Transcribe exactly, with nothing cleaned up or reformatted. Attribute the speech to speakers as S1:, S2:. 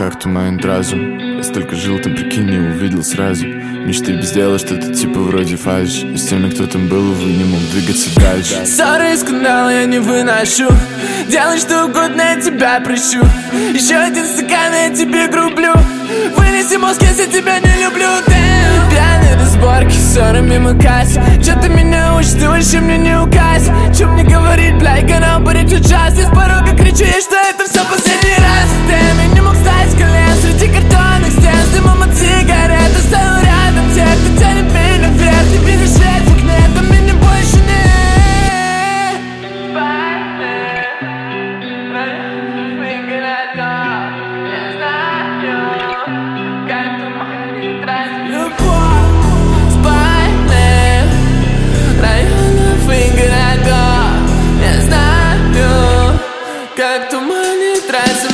S1: как туманит разум. Я столько жил там, прикинь, не увидел сразу. Мечты без дела, что-то типа вроде фальшь. И с теми, кто там был, увы, не мог двигаться дальше.
S2: Ссоры и скандалы я не выношу. Делай что угодно, я тебя прощу. Еще один стакан, я тебе грублю. Вынеси мозг, если тебя не люблю. Damn. Пьяные разборки, ссоры мимо касс. Че ты меня учишь, ты вообще мне не указ. Че мне говорить, бля, и канал поречу час. Я с порога кричу ей, что это все последний раз. Damn, я не мог встать с колен среди картонных стен. С дымом от сигарет оставил рядом тех, кто тянет меня вверх. Не видишь свет в окне, там меня больше нет. Как туман не тратится.